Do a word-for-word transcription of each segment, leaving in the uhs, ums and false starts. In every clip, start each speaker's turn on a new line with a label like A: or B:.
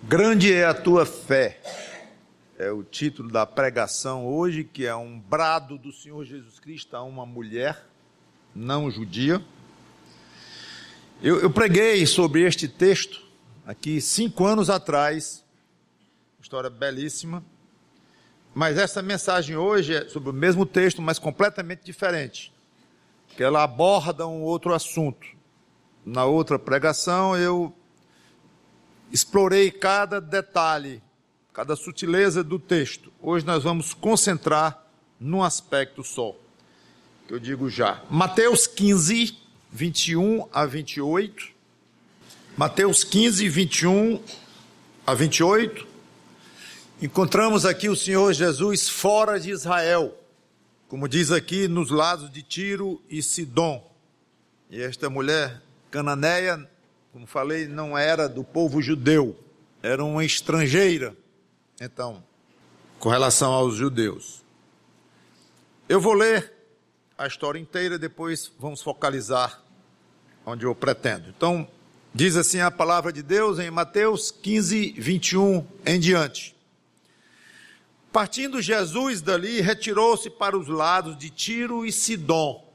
A: Grande é a tua fé, é o título da pregação hoje, que é um brado do Senhor Jesus Cristo a uma mulher não judia. Eu, eu preguei sobre este texto aqui cinco anos atrás, história belíssima, mas essa mensagem hoje é sobre o mesmo texto, mas completamente diferente, que ela aborda um outro assunto. Na outra pregação eu explorei cada detalhe, cada sutileza do texto. Hoje nós vamos concentrar num aspecto só, que eu digo já. Mateus quinze, vinte e um a vinte e oito. Mateus quinze, vinte e um a vinte e oito. Encontramos aqui o Senhor Jesus fora de Israel, como diz aqui, nos lados de Tiro e Sidom. E esta mulher cananeia, como falei, não era do povo judeu, era uma estrangeira, então, com relação aos judeus. Eu vou ler a história inteira, depois vamos focalizar onde eu pretendo. Então, diz assim a palavra de Deus em Mateus quinze, vinte e um em diante. Partindo Jesus dali, retirou-se para os lados de Tiro e Sidom.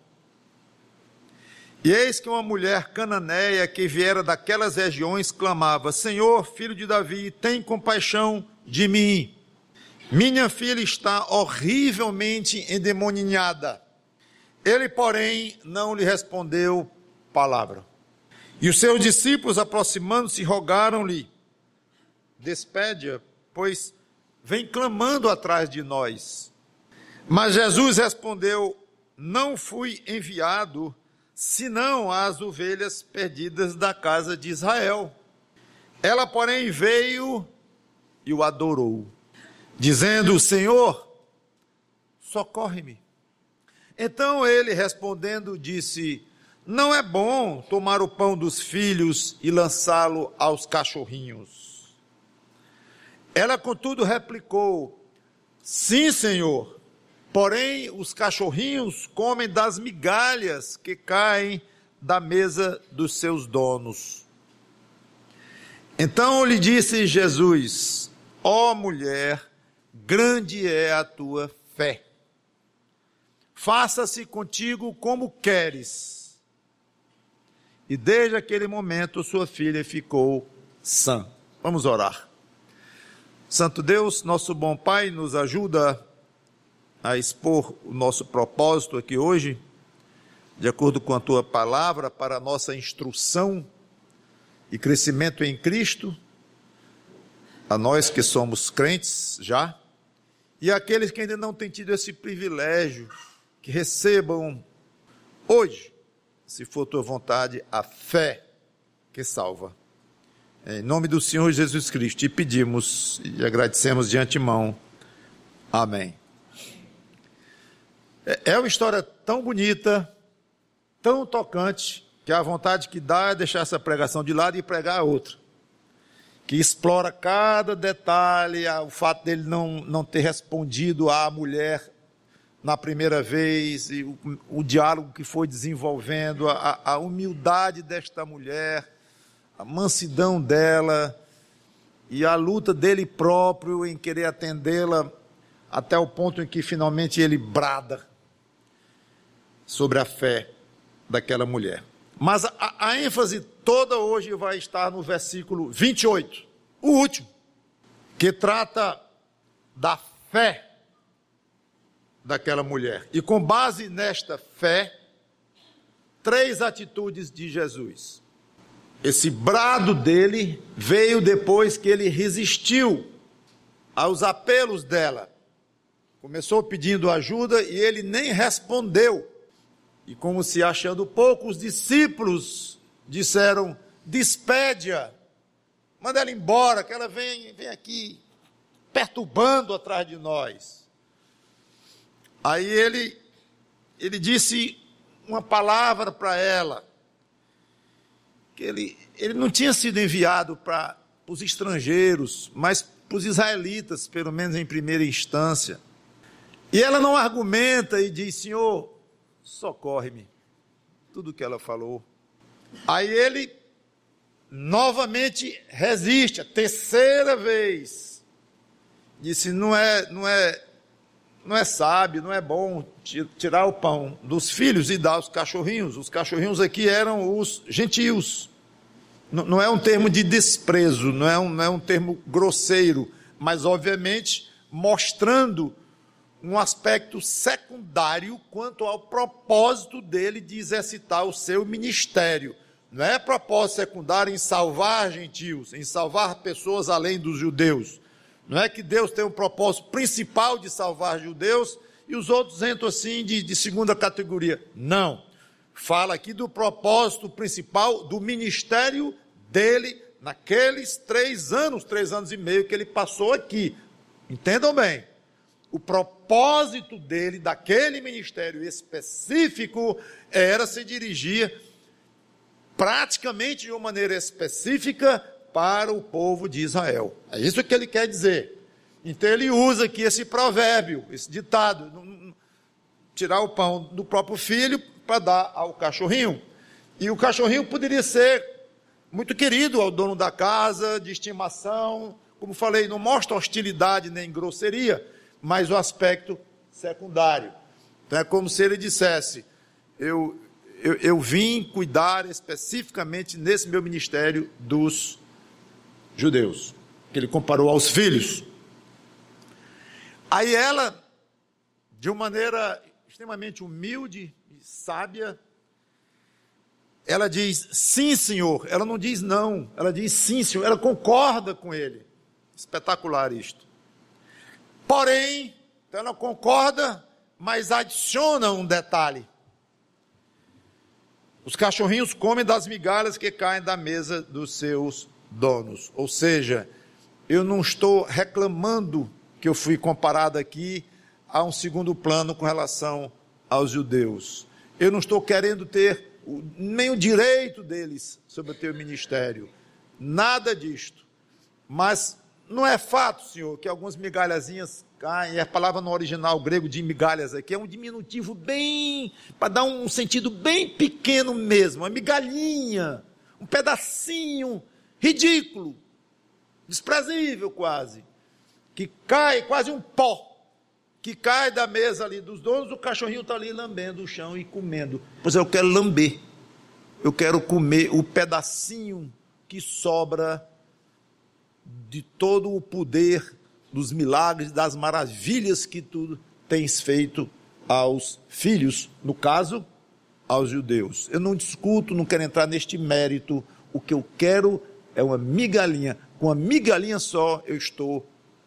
A: E eis que uma mulher cananeia que viera daquelas regiões clamava: Senhor, filho de Davi, tem compaixão de mim. Minha filha está horrivelmente endemoniada. Ele, porém, não lhe respondeu palavra. E os seus discípulos, aproximando-se, rogaram-lhe: Despede-a, pois vem clamando atrás de nós. Mas Jesus respondeu: Não fui enviado senão as ovelhas perdidas da casa de Israel. Ela, porém, veio e o adorou, dizendo: Senhor, socorre-me. Então ele, respondendo, disse: Não é bom tomar o pão dos filhos e lançá-lo aos cachorrinhos. Ela, contudo, replicou: Sim, Senhor. Porém, os cachorrinhos comem das migalhas que caem da mesa dos seus donos. Então lhe disse Jesus: Ó mulher, grande é a tua fé. Faça-se contigo como queres. E desde aquele momento sua filha ficou sã. Vamos orar. Santo Deus, nosso bom Pai, nos ajuda a expor o nosso propósito aqui hoje, de acordo com a tua palavra, para a nossa instrução e crescimento em Cristo, a nós que somos crentes já, e aqueles que ainda não têm tido esse privilégio, que recebam hoje, se for tua vontade, a fé que salva. Em nome do Senhor Jesus Cristo, te pedimos e agradecemos de antemão. Amém. É uma história tão bonita, tão tocante, que a vontade que dá é deixar essa pregação de lado e pregar a outra, que explora cada detalhe, o fato dele não, não ter respondido à mulher na primeira vez, e o, o diálogo que foi desenvolvendo, a, a humildade desta mulher, a mansidão dela, e a luta dele próprio em querer atendê-la, até o ponto em que finalmente ele brada sobre a fé daquela mulher. Mas a, a ênfase toda hoje vai estar no versículo vinte e oito, o último, que trata da fé daquela mulher. E com base nesta fé, três atitudes de Jesus. Esse brado dele veio depois que ele resistiu aos apelos dela. Começou pedindo ajuda e ele nem respondeu. E como se achando pouco, os discípulos disseram: Despede-a, manda ela embora, que ela vem, vem aqui perturbando atrás de nós. Aí ele, ele disse uma palavra para ela, que ele, ele não tinha sido enviado para os estrangeiros, mas para os israelitas, pelo menos em primeira instância. E ela não argumenta e diz: Senhor, socorre-me. Tudo que ela falou. Aí ele novamente resiste, a terceira vez. Disse, não é, não é, não é sábio, não é bom tirar o pão dos filhos e dar aos cachorrinhos. Os cachorrinhos aqui eram os gentios. Não, não é um termo de desprezo, não é um, não é um termo grosseiro, mas obviamente mostrando um aspecto secundário quanto ao propósito dele de exercitar o seu ministério. Não é propósito secundário em salvar gentios, em salvar pessoas além dos judeus. Não é que Deus tem um propósito principal de salvar judeus e os outros entram assim de, de segunda categoria. Não. Fala aqui do propósito principal do ministério dele naqueles três anos, três anos e meio que ele passou aqui. Entendam bem. O propósito dele, daquele ministério específico, era se dirigir praticamente de uma maneira específica para o povo de Israel. É isso que ele quer dizer. Então ele usa aqui esse provérbio, esse ditado, tirar o pão do próprio filho para dar ao cachorrinho. E o cachorrinho poderia ser muito querido ao dono da casa, de estimação, como falei, não mostra hostilidade nem grosseria, mas o aspecto secundário. Então é como se ele dissesse, eu, eu, eu vim cuidar especificamente nesse meu ministério dos judeus, que ele comparou aos filhos. Aí ela, de uma maneira extremamente humilde e sábia, ela diz, sim, senhor. Ela não diz não, ela diz sim, senhor. Ela concorda com ele. Espetacular isto. Porém, então ela concorda, mas adiciona um detalhe. Os cachorrinhos comem das migalhas que caem da mesa dos seus donos. Ou seja, eu não estou reclamando que eu fui comparado aqui a um segundo plano com relação aos judeus. Eu não estou querendo ter nem o direito deles sobre o teu ministério. Nada disto. Mas não é fato, senhor, que algumas migalhazinhas caem. A palavra no original grego de migalhas aqui é um diminutivo bem, para dar um sentido bem pequeno mesmo, uma migalhinha, um pedacinho ridículo, desprezível quase, que cai, quase um pó, que cai da mesa ali dos donos, o cachorrinho está ali lambendo o chão e comendo. Pois eu quero lamber, eu quero comer o pedacinho que sobra de todo o poder dos milagres, das maravilhas que tu tens feito aos filhos, no caso, aos judeus. Eu não discuto, não quero entrar neste mérito, o que eu quero é uma migalhinha, com uma migalhinha só eu estou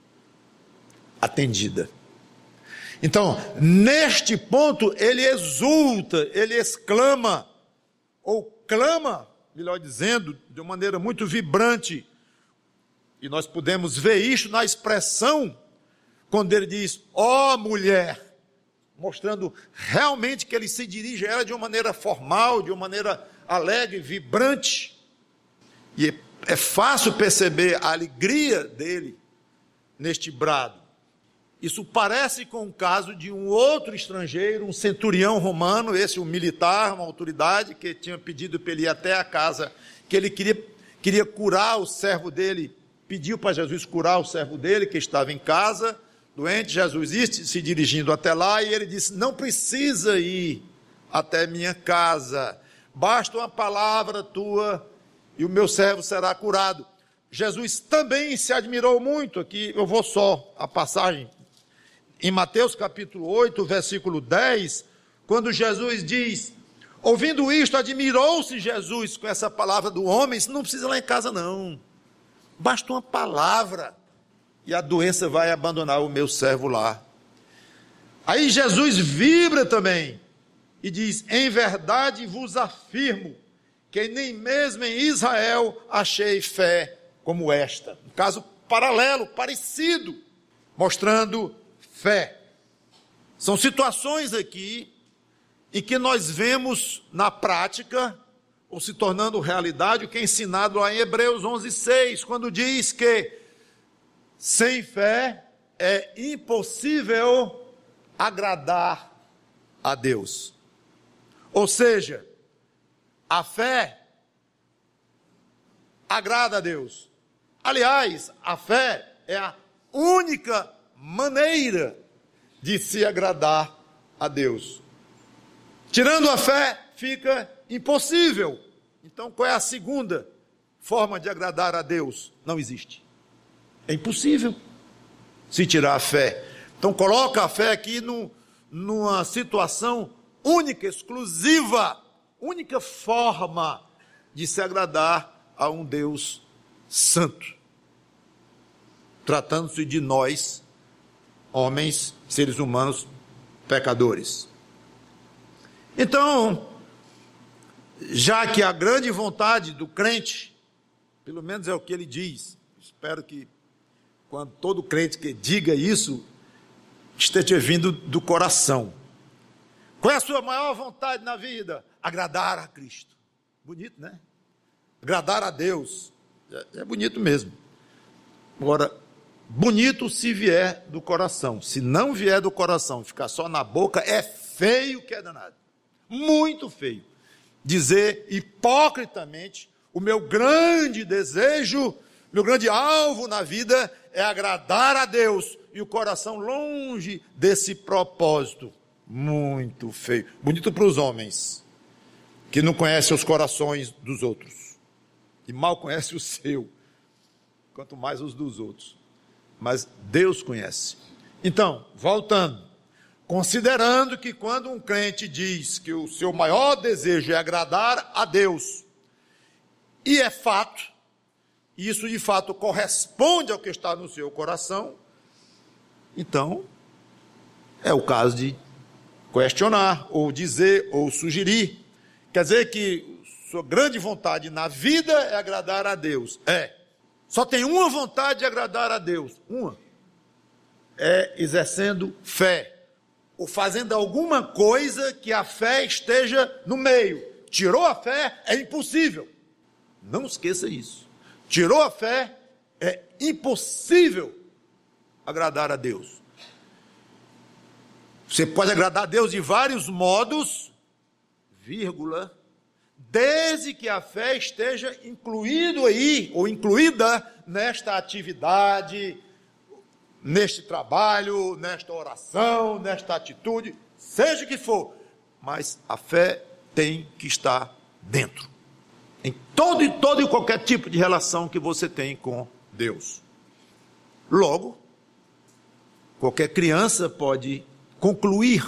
A: atendida. Então, neste ponto, ele exulta, ele exclama, ou clama, melhor dizendo, de uma maneira muito vibrante. E nós podemos ver isso na expressão, quando ele diz, ó mulher, mostrando realmente que ele se dirige a ela de uma maneira formal, de uma maneira alegre, vibrante. E é, é fácil perceber a alegria dele neste brado. Isso parece com o caso de um outro estrangeiro, um centurião romano, esse um militar, uma autoridade, que tinha pedido para ele ir até a casa, que ele queria, queria curar o servo dele, pediu para Jesus curar o servo dele, que estava em casa, doente. Jesus ia se dirigindo até lá, e ele disse, não precisa ir até minha casa, basta uma palavra tua, e o meu servo será curado. Jesus também se admirou muito, aqui eu vou só a passagem, em Mateus capítulo oito, versículo dez, quando Jesus diz, ouvindo isto, admirou-se Jesus com essa palavra do homem, não precisa ir lá em casa não, basta uma palavra, e a doença vai abandonar o meu servo lá. Aí Jesus vibra também, e diz, em verdade vos afirmo, que nem mesmo em Israel achei fé como esta. Um caso paralelo, parecido, mostrando fé. São situações aqui em que nós vemos na prática, ou se tornando realidade, o que é ensinado lá em Hebreus onze, seis, quando diz que sem fé é impossível agradar a Deus. Ou seja, a fé agrada a Deus. Aliás, a fé é a única maneira de se agradar a Deus. Tirando a fé, fica impossível. Então, qual é a segunda forma de agradar a Deus? Não existe. É impossível se tirar a fé. Então, coloca a fé aqui no, numa situação única, exclusiva, única forma de se agradar a um Deus santo. Tratando-se de nós, homens, seres humanos, pecadores. Então, já que a grande vontade do crente, pelo menos é o que ele diz, espero que quando todo crente que diga isso, esteja vindo do coração. Qual é a sua maior vontade na vida? Agradar a Cristo. Bonito, né? Agradar a Deus. É, é bonito mesmo. Agora, bonito se vier do coração. Se não vier do coração, ficar só na boca, é feio que é danado. Muito feio. Dizer hipocritamente, o meu grande desejo, meu grande alvo na vida é agradar a Deus, e o coração longe desse propósito. Muito feio. Bonito para os homens, que não conhecem os corações dos outros, e mal conhecem o seu, quanto mais os dos outros. Mas Deus conhece. Então, voltando, considerando que quando um crente diz que o seu maior desejo é agradar a Deus, e é fato, e isso de fato corresponde ao que está no seu coração, então é o caso de questionar, ou dizer, ou sugerir. Quer dizer que sua grande vontade na vida é agradar a Deus. É. Só tem uma vontade de agradar a Deus. Uma. É exercendo fé. Ou fazendo alguma coisa que a fé esteja no meio. Tirou a fé, é impossível. Não esqueça isso. Tirou a fé, é impossível agradar a Deus. Você pode agradar a Deus de vários modos, vírgula, desde que a fé esteja incluído aí, ou incluída nesta atividade, neste trabalho, nesta oração, nesta atitude, seja o que for, mas a fé tem que estar dentro, em todo e todo e qualquer tipo de relação que você tem com Deus. Logo, qualquer criança pode concluir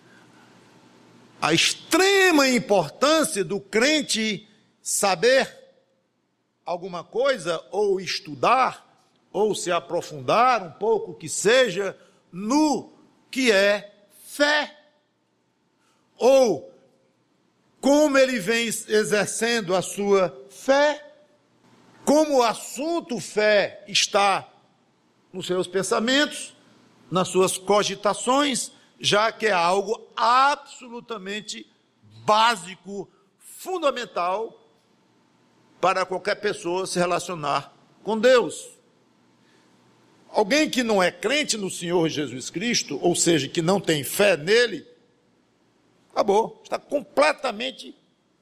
A: a extrema importância do crente saber alguma coisa, ou estudar, ou se aprofundar um pouco, que seja, no que é fé. Ou como ele vem exercendo a sua fé, como o assunto fé está nos seus pensamentos, nas suas cogitações, já que é algo absolutamente básico, fundamental, para qualquer pessoa se relacionar com Deus. Alguém que não é crente no Senhor Jesus Cristo, ou seja, que não tem fé nele, acabou, está completamente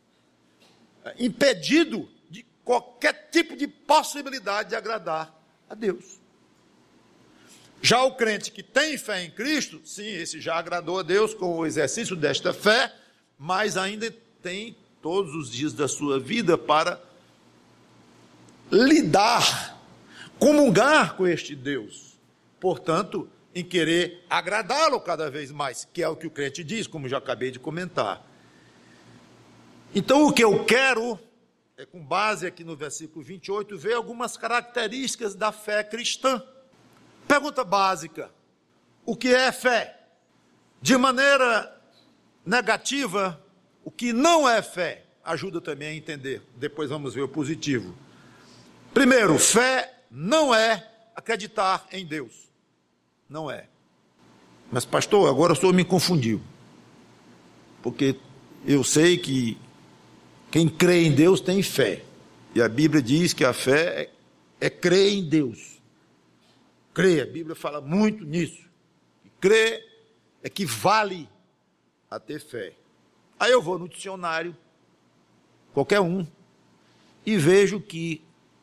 A: impedido de qualquer tipo de possibilidade de agradar a Deus. Já o crente que tem fé em Cristo, sim, esse já agradou a Deus com o exercício desta fé, mas ainda tem todos os dias da sua vida para lidar, comungar com este Deus. Portanto, em querer agradá-lo cada vez mais, que é o que o crente diz, como já acabei de comentar. Então, o que eu quero é, com base aqui no versículo vinte e oito, ver algumas características da fé cristã. Pergunta básica: o que é fé? De maneira negativa, o que não é fé? Ajuda também a entender. Depois vamos ver o positivo. Primeiro, fé não é acreditar em Deus. Não é. Mas pastor, agora o senhor me confundiu. Porque eu sei que quem crê em Deus tem fé. E a Bíblia diz que a fé é, é crer em Deus. Crer, a Bíblia fala muito nisso. Crer equivale a ter fé. Aí eu vou no dicionário, qualquer um, e vejo que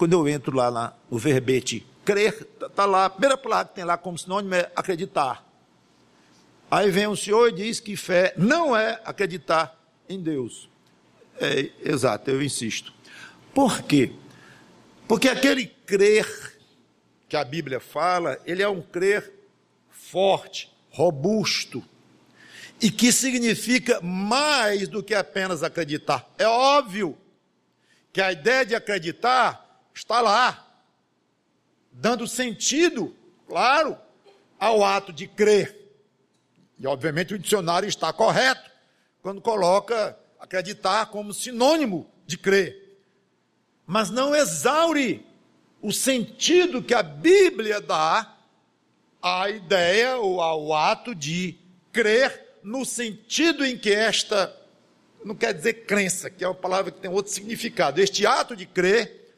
A: quando eu entro lá na, no verbete crer, está lá, a primeira palavra que tem lá como sinônimo é acreditar. Aí vem o senhor e diz que fé não é acreditar em Deus. É, exato, eu insisto. Por quê? Porque aquele crer que a Bíblia fala, ele é um crer forte, robusto, e que significa mais do que apenas acreditar. É óbvio que a ideia de acreditar está lá, dando sentido, claro, ao ato de crer. E, obviamente, o dicionário está correto quando coloca acreditar como sinônimo de crer. Mas não exaure o sentido que a Bíblia dá à ideia ou ao ato de crer, no sentido em que esta, não quer dizer crença, que é uma palavra que tem outro significado. Este ato de crer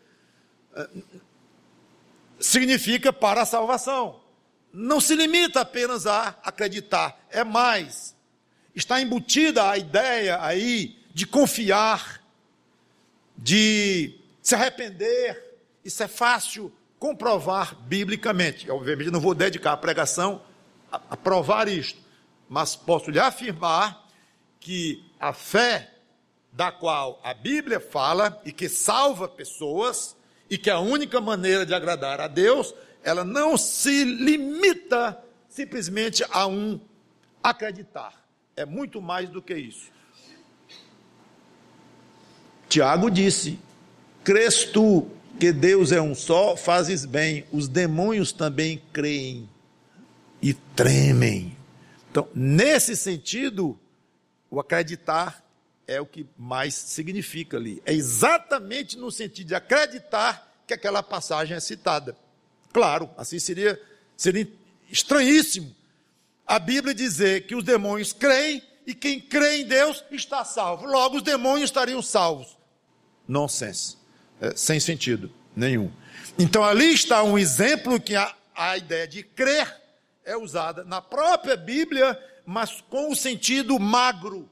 A: significa para a salvação. Não se limita apenas a acreditar, é mais. Está embutida a ideia aí de confiar, de se arrepender. Isso é fácil comprovar biblicamente. Eu, obviamente, não vou dedicar a pregação a, a provar isto, mas posso lhe afirmar que a fé da qual a Bíblia fala e que salva pessoas e que é a única maneira de agradar a Deus, ela não se limita simplesmente a um acreditar. É muito mais do que isso. Tiago disse: crês tu que Deus é um só, fazes bem, os demônios também creem e tremem. Então, nesse sentido, o acreditar é o que mais significa ali. É exatamente no sentido de acreditar que aquela passagem é citada. Claro, assim seria, seria estranhíssimo a Bíblia dizer que os demônios creem e quem crê em Deus está salvo. Logo, os demônios estariam salvos. Nonsense. É, sem sentido nenhum. Então, ali está um exemplo que a, a ideia de crer é usada na própria Bíblia, mas com o sentido magro,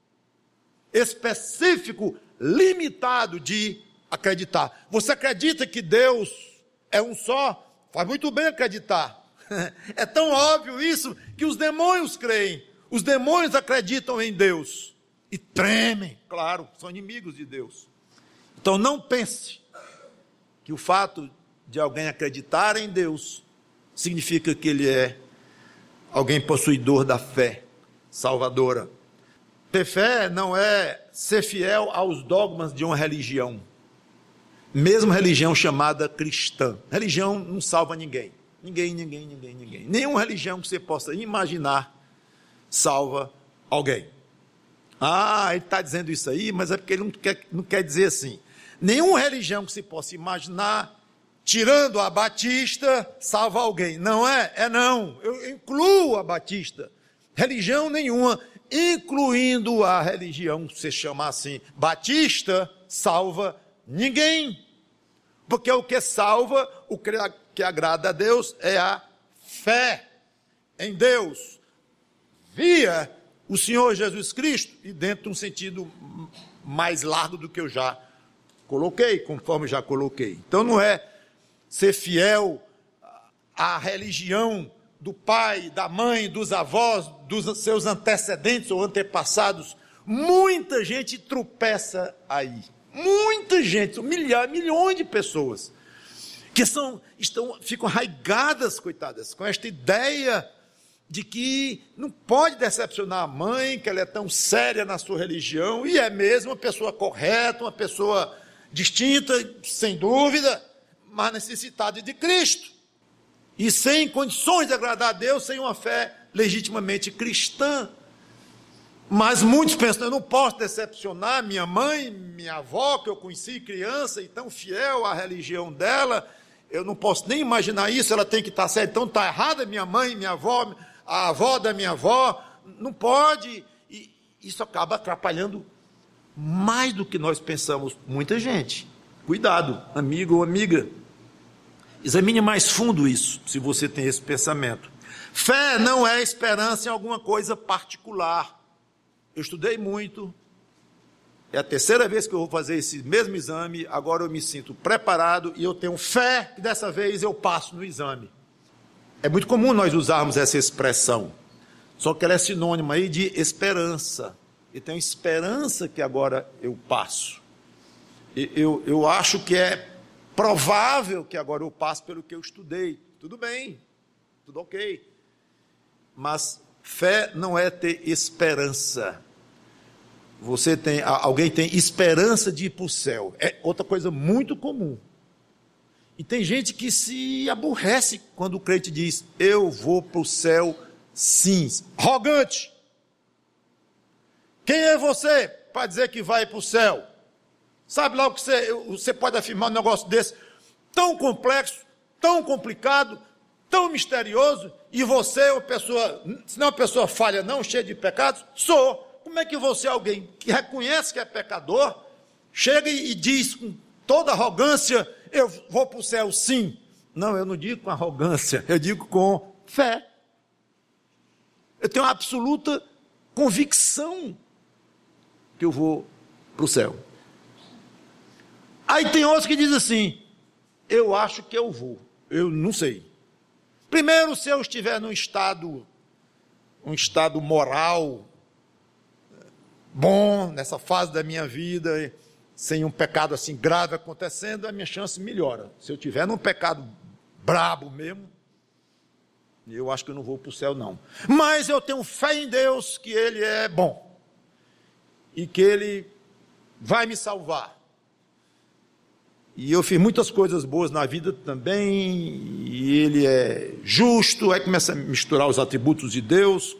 A: específico, limitado de acreditar. Você acredita que Deus é um só? Faz muito bem acreditar. É tão óbvio isso que os demônios creem. Os demônios acreditam em Deus e tremem. Claro, são inimigos de Deus. Então não pense que o fato de alguém acreditar em Deus significa que ele é alguém possuidor da fé salvadora. Ter fé não é ser fiel aos dogmas de uma religião, mesmo religião chamada cristã. Religião não salva ninguém. Ninguém, ninguém, ninguém, ninguém. Nenhuma religião que você possa imaginar salva alguém. Ah, ele está dizendo isso aí, mas é porque ele não quer, não quer dizer assim. Nenhuma religião que você possa imaginar, tirando a Batista, salva alguém. Não é? É não. Eu incluo a Batista. Religião nenhuma, incluindo a religião que você chama assim, Batista, salva ninguém. Porque o que salva, o que agrada a Deus é a fé em Deus, via o Senhor Jesus Cristo, e dentro de um sentido mais largo do que eu já coloquei, conforme já coloquei. Então não é ser fiel à religião do pai, da mãe, dos avós, dos seus antecedentes ou antepassados. Muita gente tropeça aí. Muita gente, milhares, milhões de pessoas que são, estão, ficam arraigadas, coitadas, com esta ideia de que não pode decepcionar a mãe, que ela é tão séria na sua religião, e é mesmo uma pessoa correta, uma pessoa distinta, sem dúvida, mas necessitada de Cristo, e sem condições de agradar a Deus, sem uma fé legitimamente cristã. Mas muitos pensam: eu não posso decepcionar minha mãe, minha avó, que eu conheci criança e tão fiel à religião dela, eu não posso nem imaginar isso, ela tem que estar certa, então está errada minha mãe, minha avó, a avó da minha avó, não pode, e isso acaba atrapalhando mais do que nós pensamos, muita gente. Cuidado, amigo ou amiga, examine mais fundo isso, se você tem esse pensamento. Fé não é esperança em alguma coisa particular. Eu estudei muito, É a terceira vez que eu vou fazer esse mesmo exame, agora eu me sinto preparado e eu tenho fé que dessa vez eu passo no exame. É muito comum nós usarmos essa expressão, só que ela é sinônimo aí de esperança. Eu tenho esperança que agora eu passo. Eu, eu acho que é provável que agora eu passe pelo que eu estudei. Tudo bem, tudo ok. Mas fé não é ter esperança. Você tem, alguém tem esperança de ir para o céu. É outra coisa muito comum. E tem gente que se aborrece quando o crente diz, eu vou para o céu sim. Arrogante. Quem é você para dizer que vai para o céu? Sabe lá o que você, você pode afirmar um negócio desse? Tão complexo, tão complicado, tão misterioso, e você é uma pessoa, se não é uma pessoa falha não, cheia de pecados, sou. Como é que você, alguém que reconhece que é pecador, chega e, e diz com toda arrogância, eu vou para o céu sim? Não, eu não digo com arrogância, eu digo com fé. Eu tenho uma absoluta convicção que eu vou para o céu. Aí tem outros que dizem assim, eu acho que eu vou, eu não sei. Primeiro, se eu estiver num estado, um estado moral bom, nessa fase da minha vida, sem um pecado assim grave acontecendo, a minha chance melhora. Se eu estiver num pecado brabo mesmo, eu acho que eu não vou para o céu não. Mas eu tenho fé em Deus que Ele é bom e que Ele vai me salvar. E eu fiz muitas coisas boas na vida também, e Ele é justo, aí começa a misturar os atributos de Deus,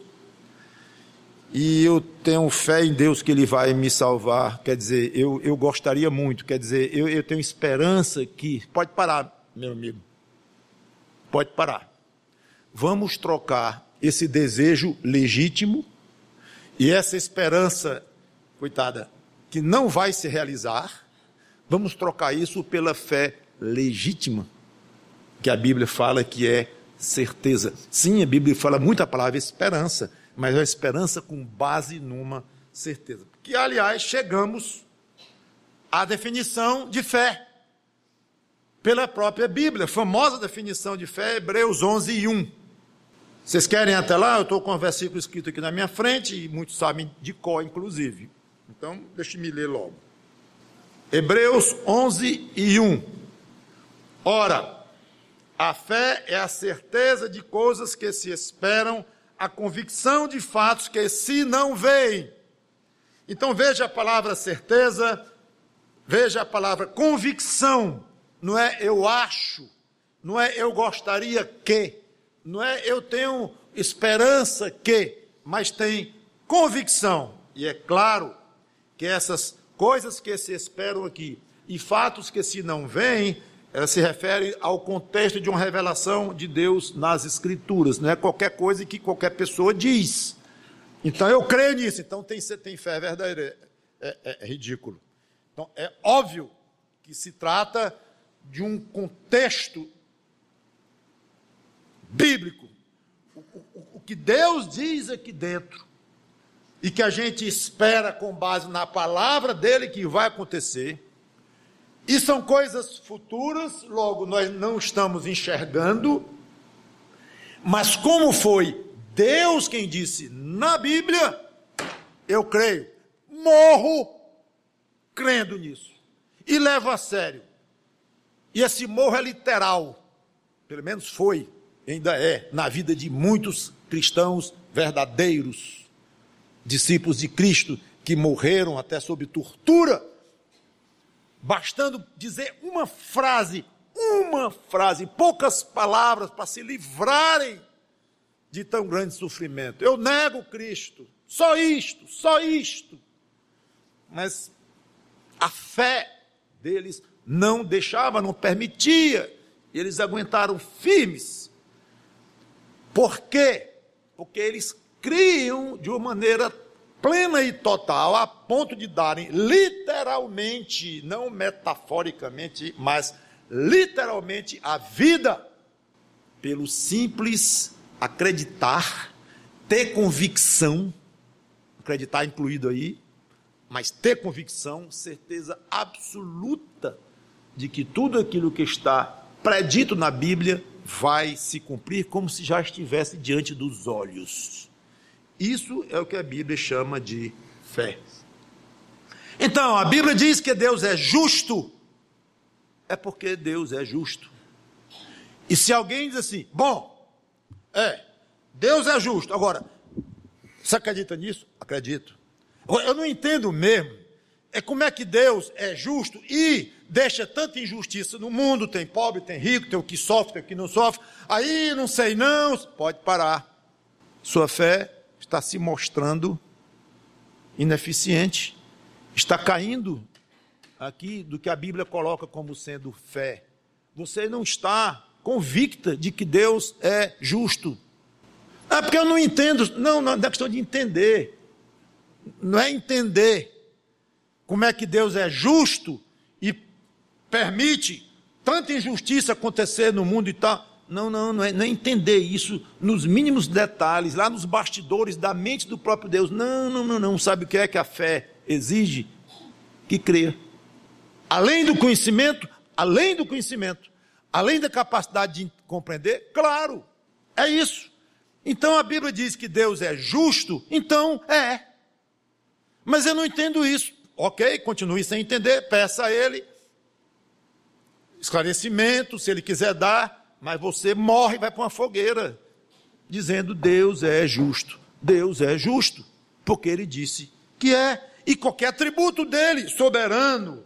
A: e eu tenho fé em Deus que Ele vai me salvar, quer dizer, eu, eu gostaria muito, quer dizer, eu, eu tenho esperança que, pode parar, meu amigo, pode parar, vamos trocar esse desejo legítimo, e essa esperança, coitada, que não vai se realizar, vamos trocar isso pela fé legítima, que a Bíblia fala que é certeza. Sim, a Bíblia fala muita palavra esperança, mas é a esperança com base numa certeza. Que, aliás, chegamos à definição de fé, pela própria Bíblia, a famosa definição de fé, Hebreus onze e um. Vocês querem até lá? Eu estou com um versículo escrito aqui na minha frente, e muitos sabem de cor, inclusive. Então, deixe-me ler logo. Hebreus onze e um. Ora, a fé é a certeza de coisas que se esperam, a convicção de fatos que se não veem. Então veja a palavra certeza, veja a palavra convicção. Não é eu acho, não é eu gostaria que, não é eu tenho esperança que, mas tem convicção. E é claro que essas coisas que se esperam aqui e fatos que se não veem, ela se refere ao contexto de uma revelação de Deus nas Escrituras, não é qualquer coisa que qualquer pessoa diz. Então eu creio nisso, então tem, você tem fé verdadeira, é, é, é ridículo. Então é óbvio que se trata de um contexto bíblico, o, o, o que Deus diz aqui dentro, e que a gente espera com base na palavra dele que vai acontecer, e são coisas futuras, logo nós não estamos enxergando, mas como foi Deus quem disse na Bíblia, eu creio, morro crendo nisso, e levo a sério, e esse morro é literal, pelo menos foi, ainda é, na vida de muitos cristãos verdadeiros, discípulos de Cristo, que morreram até sob tortura, bastando dizer uma frase, uma frase, poucas palavras para se livrarem de tão grande sofrimento. Eu nego Cristo, só isto, só isto. Mas a fé deles não deixava, não permitia, eles aguentaram firmes. Por quê? Porque eles criam de uma maneira plena e total, a ponto de darem literalmente, não metaforicamente, mas literalmente a vida, pelo simples acreditar, ter convicção, acreditar incluído aí, mas ter convicção, certeza absoluta de que tudo aquilo que está predito na Bíblia vai se cumprir como se já estivesse diante dos olhos. Isso é o que a Bíblia chama de fé. Então, a Bíblia diz que Deus é justo, é porque Deus é justo. E se alguém diz assim, bom, é, Deus é justo, agora, você acredita nisso? Acredito. Agora, eu não entendo mesmo, é como é que Deus é justo e deixa tanta injustiça no mundo, tem pobre, tem rico, tem o que sofre, tem o que não sofre, aí não sei não, pode parar. Sua fé está se mostrando ineficiente, está caindo aqui do que a Bíblia coloca como sendo fé. Você não está convicta de que Deus é justo. É porque eu não entendo, não, não é questão de entender, não é entender como é que Deus é justo e permite tanta injustiça acontecer no mundo e tal. Não, não, não é, não é entender isso nos mínimos detalhes, lá nos bastidores da mente do próprio Deus. Não, não, não, não. Sabe o que é que a fé exige? Que creia. Além do conhecimento, além do conhecimento, além da capacidade de compreender, claro, é isso. Então a Bíblia diz que Deus é justo, então é. Mas eu não entendo isso. Ok, continue sem entender, peça a Ele esclarecimento, se Ele quiser dar, mas você morre e vai para uma fogueira, dizendo Deus é justo. Deus é justo, porque Ele disse que é. E qualquer atributo dEle, soberano,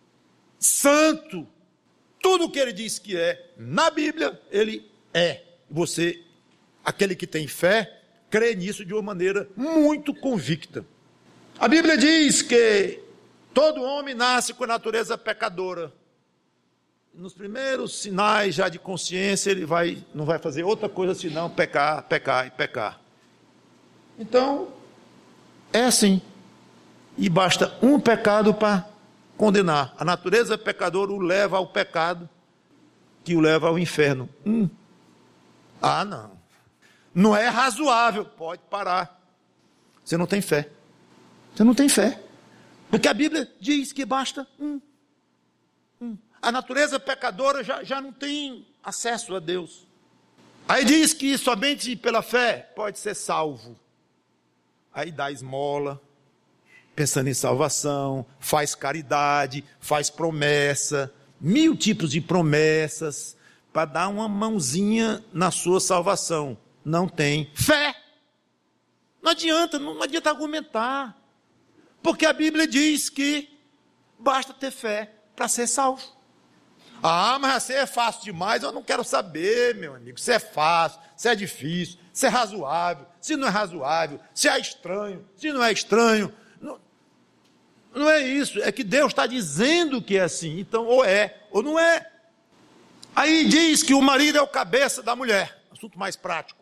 A: santo, tudo o que Ele diz que é, na Bíblia, Ele é. Você, aquele que tem fé, crê nisso de uma maneira muito convicta. A Bíblia diz que todo homem nasce com a natureza pecadora. Nos primeiros sinais já de consciência, ele vai, não vai fazer outra coisa senão pecar, pecar e pecar. Então, é assim. E basta um pecado para condenar. A natureza pecadora o leva ao pecado, que o leva ao inferno. Hum. Ah, não. Não é razoável. Pode parar. Você não tem fé. Você não tem fé. Porque a Bíblia diz que basta um. um. A natureza pecadora já, já não tem acesso a Deus. Aí diz que somente pela fé pode ser salvo. Aí dá esmola, pensando em salvação, faz caridade, faz promessa, mil tipos de promessas, para dar uma mãozinha na sua salvação. Não tem fé. Não adianta, não, não adianta argumentar. Porque a Bíblia diz que basta ter fé para ser salvo. Ah, mas assim é fácil demais, eu não quero saber, meu amigo, se é fácil, se é difícil, se é razoável, se não é razoável, se é estranho, se não é estranho. Não, não é isso, é que Deus está dizendo que é assim, então ou é ou não é. Aí diz que o marido é o cabeça da mulher, assunto mais prático.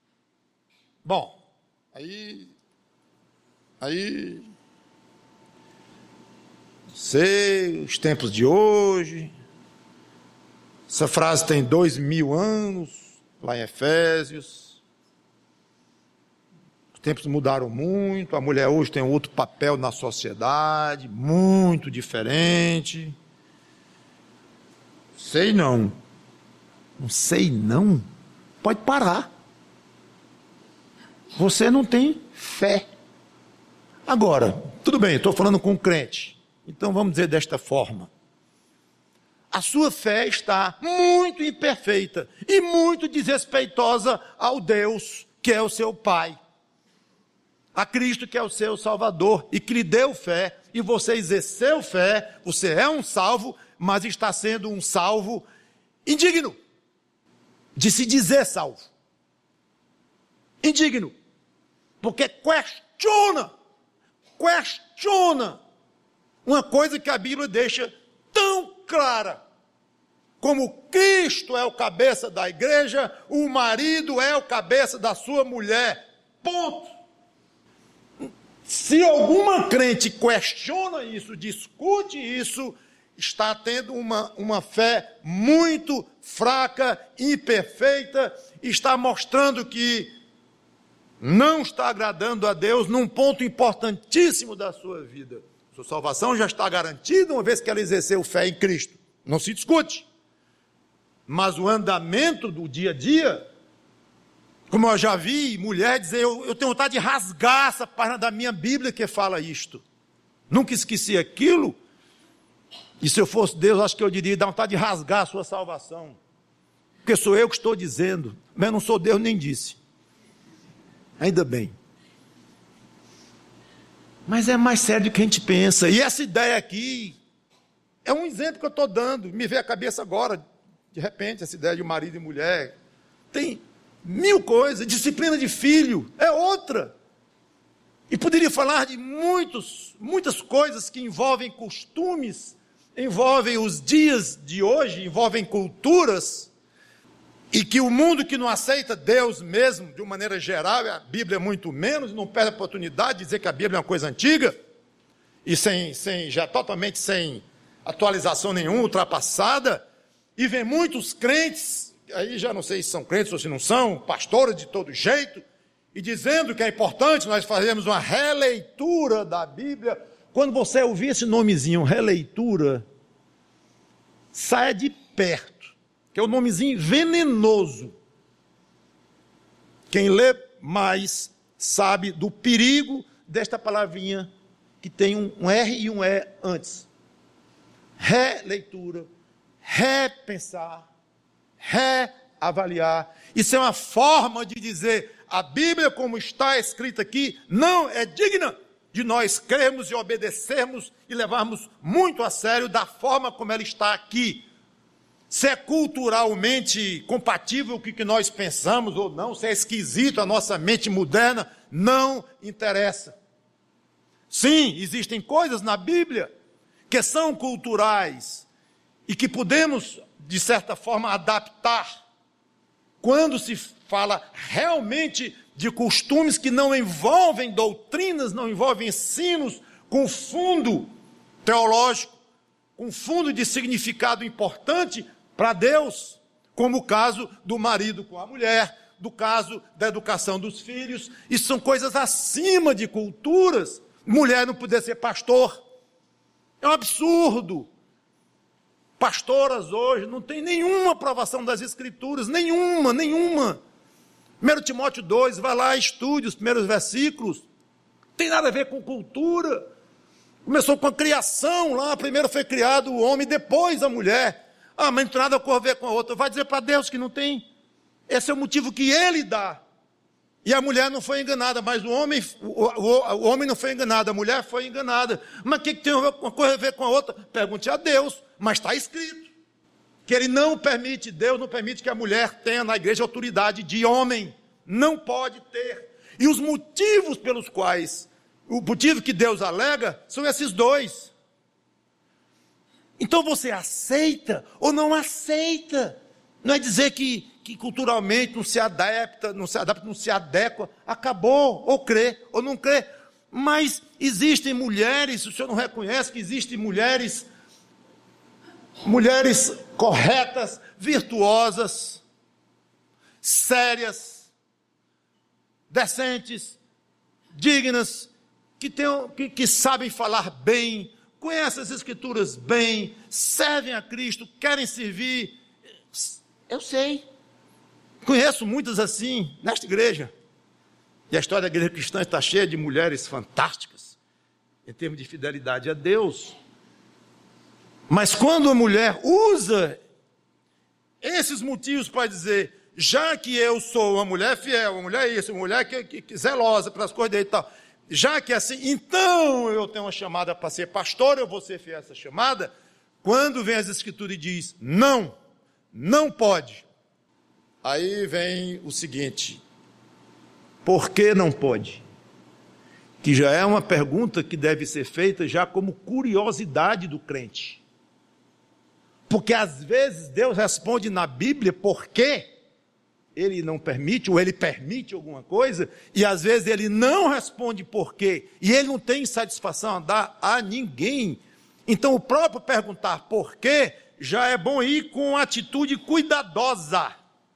A: Bom, aí, aí, sei, os tempos de hoje, essa frase tem dois mil anos, lá em Efésios, os tempos mudaram muito, a mulher hoje tem outro papel na sociedade, muito diferente. Sei não, não sei não, pode parar. Você não tem fé. Agora, tudo bem, estou falando com um crente. Então vamos dizer desta forma. A sua fé está muito imperfeita e muito desrespeitosa ao Deus que é o seu Pai. A Cristo que é o seu Salvador e que lhe deu fé. E você exerceu fé, você é um salvo, mas está sendo um salvo indigno de se dizer salvo. Indigno. Porque questiona, questiona uma coisa que a Bíblia deixa tão clara. Como Cristo é o cabeça da igreja, o marido é o cabeça da sua mulher. Ponto. Se alguma crente questiona isso, discute isso, está tendo uma, uma fé muito fraca, imperfeita, está mostrando que não está agradando a Deus num ponto importantíssimo da sua vida. Sua salvação já está garantida, uma vez que ela exerceu fé em Cristo. Não se discute. Mas o andamento do dia a dia, como eu já vi mulher dizer, eu, eu tenho vontade de rasgar essa página da minha Bíblia que fala isto. Nunca esqueci aquilo. E se eu fosse Deus, acho que eu diria, dá vontade de rasgar a sua salvação. Porque sou eu que estou dizendo, mas eu não sou Deus, nem disse. Ainda bem. Mas é mais sério do que a gente pensa. E essa ideia aqui é um exemplo que eu estou dando. Me veio à cabeça agora, de repente, essa ideia de marido e mulher. Tem mil coisas. Disciplina de filho é outra. E poderia falar de muitos, muitas coisas que envolvem costumes, envolvem os dias de hoje, envolvem culturas, e que o mundo que não aceita Deus mesmo, de uma maneira geral, a Bíblia é muito menos, não perde a oportunidade de dizer que a Bíblia é uma coisa antiga, e sem, sem, já totalmente sem atualização nenhuma, ultrapassada, e vem muitos crentes, aí já não sei se são crentes ou se não são, pastores de todo jeito, e dizendo que é importante nós fazermos uma releitura da Bíblia. Quando você ouvir esse nomezinho, releitura, saia de perto, que é um nomezinho venenoso. Quem lê mais sabe do perigo desta palavrinha que tem um, um R e um E antes. Releitura, repensar, reavaliar. Isso é uma forma de dizer, a Bíblia como está escrita aqui, não é digna de nós crermos e obedecermos e levarmos muito a sério da forma como ela está aqui. Se é culturalmente compatível com o que nós pensamos ou não, se é esquisito a nossa mente moderna, não interessa. Sim, existem coisas na Bíblia que são culturais e que podemos, de certa forma, adaptar quando se fala realmente de costumes que não envolvem doutrinas, não envolvem ensinos com fundo teológico, com fundo de significado importante para Deus, como o caso do marido com a mulher, do caso da educação dos filhos. Isso são coisas acima de culturas. Mulher não poder ser pastor, é um absurdo. Pastoras hoje não tem nenhuma aprovação das Escrituras, nenhuma, nenhuma. primeiro Timóteo dois, vai lá, estude os primeiros versículos, não tem nada a ver com cultura. Começou com a criação lá, primeiro foi criado o homem, depois a mulher. Ah, mas não tem nada a ver com a outra. Vai dizer para Deus que não tem. Esse é o motivo que ele dá. E a mulher não foi enganada, mas o homem, o, o, o homem não foi enganado, a mulher foi enganada. Mas o que, que tem uma coisa a ver com a outra? Pergunte a Deus, mas está escrito que ele não permite, Deus não permite que a mulher tenha na igreja autoridade de homem. Não pode ter. E os motivos pelos quais, o motivo que Deus alega, são esses dois. Então você aceita ou não aceita. Não é dizer que, que culturalmente não se adapta, não se adapta, não se adequa. Acabou, ou crê ou não crê. Mas existem mulheres, o senhor não reconhece que existem mulheres, mulheres corretas, virtuosas, sérias, decentes, dignas, que, tenham, que, que sabem falar bem, conhecem as Escrituras bem, servem a Cristo, querem servir. Eu sei. Conheço muitas assim, nesta igreja. E a história da igreja cristã está cheia de mulheres fantásticas, em termos de fidelidade a Deus. Mas quando a mulher usa esses motivos para dizer, já que eu sou uma mulher fiel, uma mulher isso, uma mulher que, que, que zelosa pelas coisas dele e tal, já que é assim, então eu tenho uma chamada para ser pastor, eu vou ser fiel a essa chamada. Quando vem as Escrituras e diz, não, não pode. Aí vem o seguinte, por que não pode? Que já é uma pergunta que deve ser feita já como curiosidade do crente. Porque às vezes Deus responde na Bíblia por quê ele não permite, ou ele permite alguma coisa, e às vezes ele não responde por quê, e ele não tem satisfação a dar a ninguém. Então o próprio perguntar por quê, já é bom ir com atitude cuidadosa.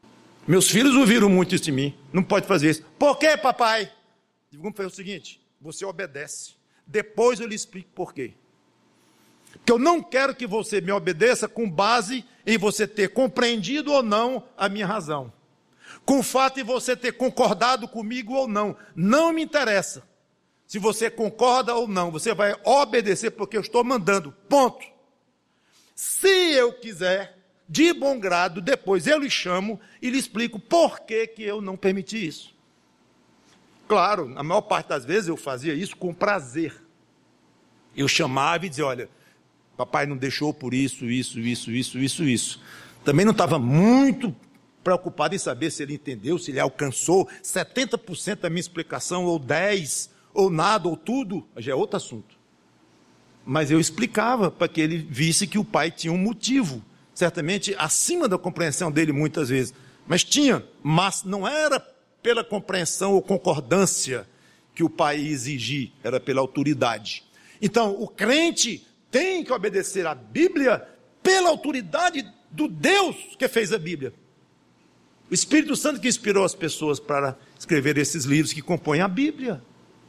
A: Meus filhos ouviram muito isso de mim. Não pode fazer isso. Por quê, papai? Digo, vamos fazer o seguinte, você obedece. Depois eu lhe explico por quê. Porque eu não quero que você me obedeça com base em você ter compreendido ou não a minha razão. Com o fato de você ter concordado comigo ou não. Não me interessa. Se você concorda ou não, você vai obedecer porque eu estou mandando. Ponto. Se eu quiser, de bom grado, depois eu lhe chamo e lhe explico por que que eu não permiti isso. Claro, na maior parte das vezes eu fazia isso com prazer. Eu chamava e dizia, olha, papai não deixou por isso, isso, isso, isso, isso, isso. Também não estava muito preocupado em saber se ele entendeu, se ele alcançou setenta por cento da minha explicação, ou dez por cento, ou nada, ou tudo, já é outro assunto. Mas eu explicava para que ele visse que o pai tinha um motivo, certamente acima da compreensão dele muitas vezes, mas tinha, mas não era pela compreensão ou concordância que o pai ia exigir, era pela autoridade. Então, o crente tem que obedecer à Bíblia pela autoridade do Deus que fez a Bíblia. O Espírito Santo que inspirou as pessoas para escrever esses livros que compõem a Bíblia.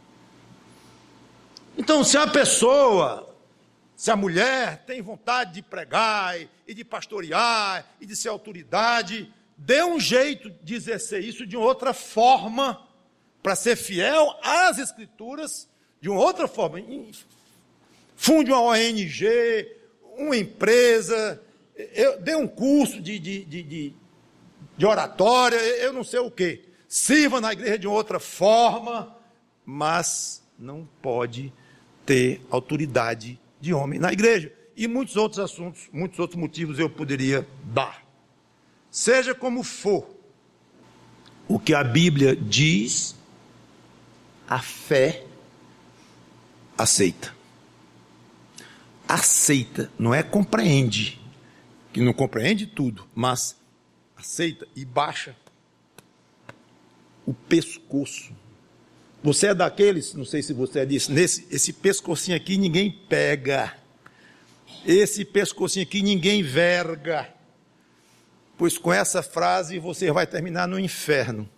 A: Então, se a pessoa, se a mulher tem vontade de pregar e de pastorear e de ser autoridade, dê um jeito de exercer isso de outra forma, para ser fiel às Escrituras, de uma outra forma. Funde uma O N G, uma empresa, eu, dê um curso de, de, de, de, de oratória, eu não sei o quê. Sirva na igreja de outra forma, mas não pode ter autoridade de homem na igreja. E muitos outros assuntos, muitos outros motivos eu poderia dar. Seja como for, o que a Bíblia diz, a fé aceita. Aceita, não é compreende, que não compreende tudo, mas aceita e baixa o pescoço. Você é daqueles, não sei se você é disso, nesse, esse pescocinho aqui ninguém pega, esse pescocinho aqui ninguém verga, pois com essa frase você vai terminar no inferno,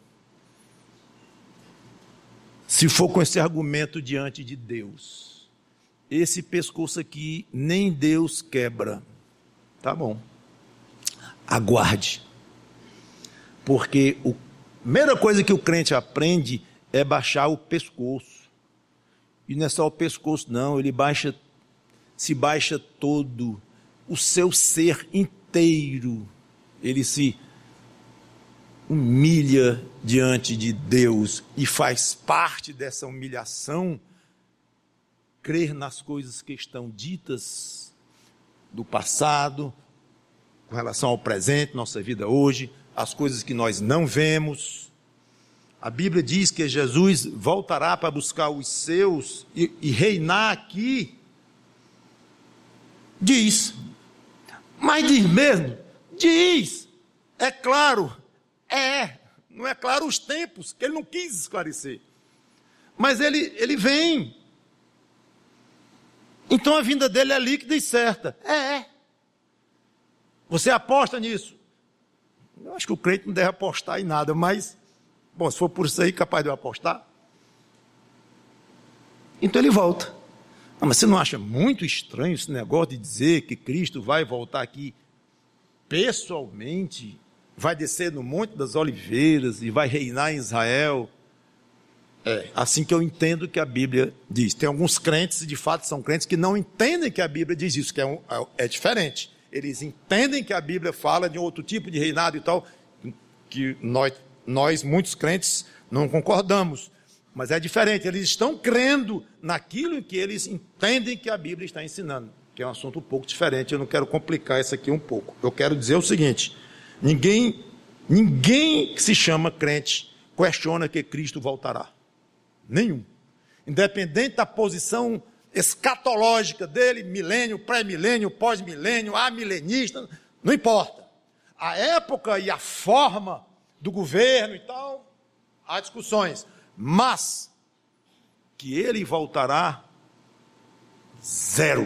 A: se for com esse argumento diante de Deus. Esse pescoço aqui nem Deus quebra, tá bom, aguarde, porque a primeira coisa que o crente aprende é baixar o pescoço. E não é só o pescoço, não, ele baixa, se baixa todo, o seu ser inteiro, ele se humilha diante de Deus, e faz parte dessa humilhação crer nas coisas que estão ditas do passado, com relação ao presente, nossa vida hoje, as coisas que nós não vemos. A Bíblia diz que Jesus voltará para buscar os seus e, e reinar aqui. Diz. Mas diz mesmo? Diz. É claro. É. Não é claro os tempos, que ele não quis esclarecer. Mas ele, ele vem. Então a vinda dele é líquida e certa. É. Você aposta nisso? Eu acho que o crente não deve apostar em nada, mas... Bom, se for por isso aí, capaz de eu apostar. Então ele volta. Ah, mas você não acha muito estranho esse negócio de dizer que Cristo vai voltar aqui pessoalmente, vai descer no Monte das Oliveiras e vai reinar em Israel? É assim que eu entendo que a Bíblia diz. Tem alguns crentes, de fato são crentes, que não entendem que a Bíblia diz isso, que é, um, é diferente. Eles entendem que a Bíblia fala de outro tipo de reinado e tal, que nós... Nós, muitos crentes, não concordamos, mas é diferente, eles estão crendo naquilo em que eles entendem que a Bíblia está ensinando, que é um assunto um pouco diferente, eu não quero complicar isso aqui um pouco. Eu quero dizer o seguinte, ninguém, ninguém que se chama crente questiona que Cristo voltará, nenhum, independente da posição escatológica dele, milênio, pré-milênio, pós-milênio, amilenista, não importa, a época e a forma do governo e tal, há discussões, mas que ele voltará, zero